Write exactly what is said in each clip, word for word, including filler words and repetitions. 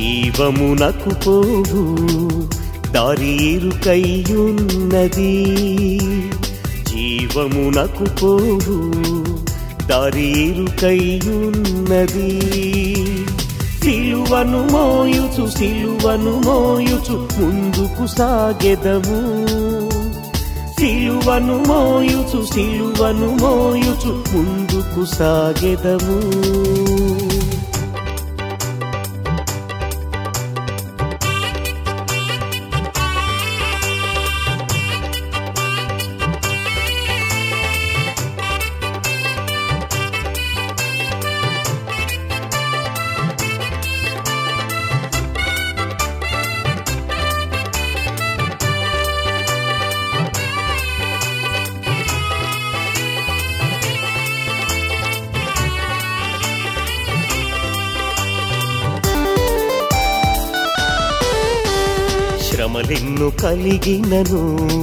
జీవమునకు పోవు దారి ఇరుకైయున్నది, జీవమునకు పోవు దారి ఇరుకైయున్నది. సిలువను మోయుచు సిలువను మోయుచు ముందుకు సాగెదము, సిలువను మోయుచు సిలువను మోయుచు ముందుకు సాగెదము. శ్రమలెన్ను కలిగినను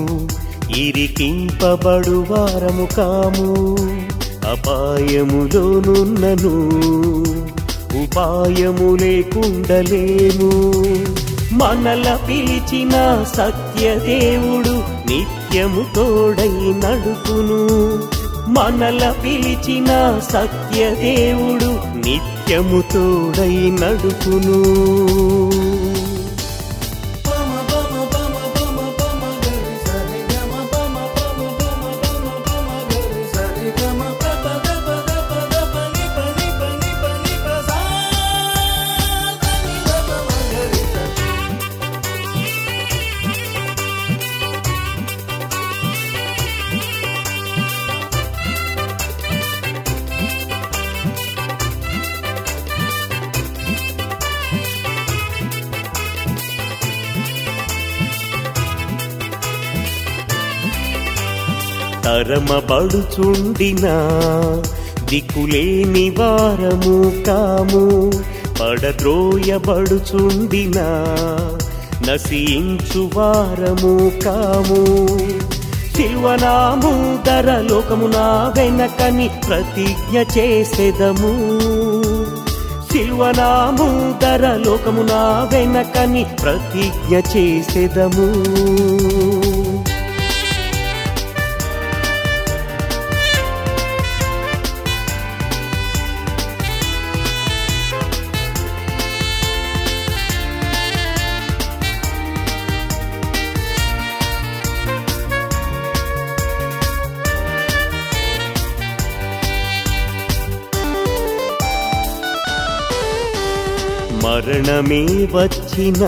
ఇరికింపబడు వారము కాము, అపాయములోనున్నను ఉపాయము లేకుండలేము. మనల పిలిచిన సత్యదేవుడు నిత్యము తోడై నడుపును, మనల పిలిచిన సత్యదేవుడు నిత్యము తోడై నడుపును. తరమబడుచుండిన దిక్కులేని వారము కాము, పడద్రోయబడుచుండిన నశించు వారము కాము. సిల్వనాము ధర లోకమున వెనకని ప్రతిజ్ఞ చేసెదము, సిల్వనాము ధర లోకమున వెనకని ప్రతిజ్ఞ చేసెదము. మరణమే వచ్చిన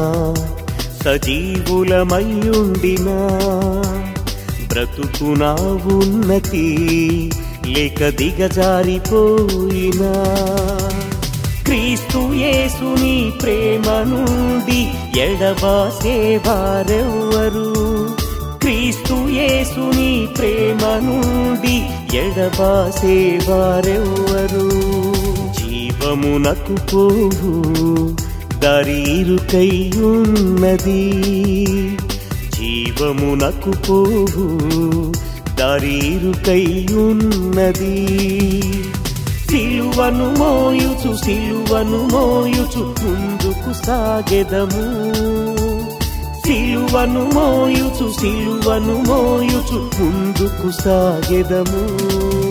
సజీవులమయ్యుండినా, బ్రతుకునా ఉన్నతి లేక దిగజారిపోయినా, క్రీస్తు యేసుని ప్రేమ నుండి ఎడబాసేవారెవ్వరు, క్రీస్తు యేసుని ప్రేమ నుండి ఎడబాసేవారెవ్వరు. జీవమునకు పోవు దారి ఇరుకైయున్నది, జీవమునకు పోవు దారి ఇరుకైయున్నది. సిలువను మోయుచు సిలువను మోయుచు ముందుకు సాగెదము, సిలువను మోయుచు సిలువను మోయుచు ముందుకు సాగెదము.